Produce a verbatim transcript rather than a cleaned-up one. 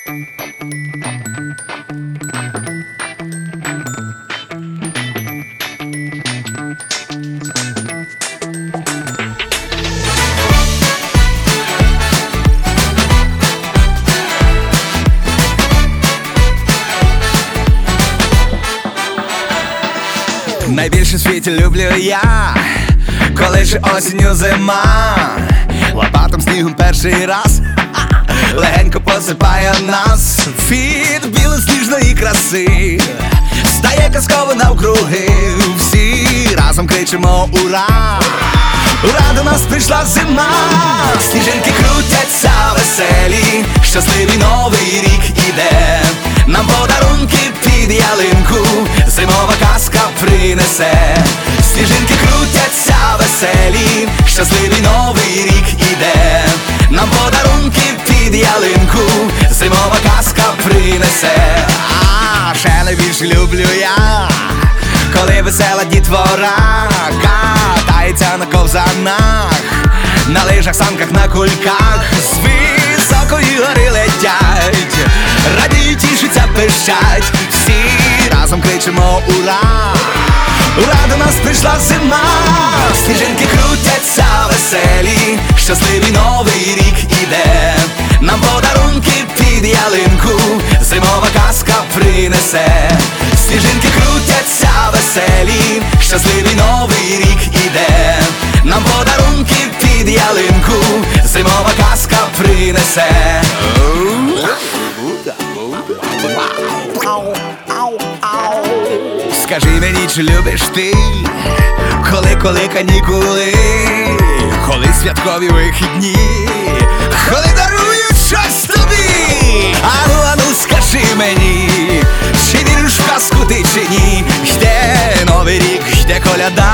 Найбільше в світі люблю я, коли ще осінню зима, лопатом снігом перший раз легенько посипає нас. Від білосніжної краси стає казково навкруги. Всі разом кричимо ура! Ура, до нас прийшла зима. Сніжинки крутяться веселі, щасливий новий рік іде. Нам подарунки під ялинку зимова казка принесе. Сніжинки крутяться веселі, щасливий новий рік іде. Нам подарунки під ялинку зимова казка принесе. А ще найбільше люблю я, коли весела дітвора катається на ковзанах, на лижах, санках, на кульках, з високої гори летять, радіють, тішаться, пищать. Всі разом кричимо ура! Ура, до нас прийшла зима. Сніжинки крутяться веселі, щасливий новий рік іде. Нам подарунки під ялинку зимова казка принесе. Сніжинки крутяться веселі, щасливий новий рік іде. Нам подарунки під ялинку зимова казка принесе. Скажи мені, чи любиш ти, коли, коли канікули, коли святкові вихідні, коли дарують щось тобі? Ану, ану, скажи мені, чи віриш в казку ти, чи ні? Йде новий рік, йде коляда,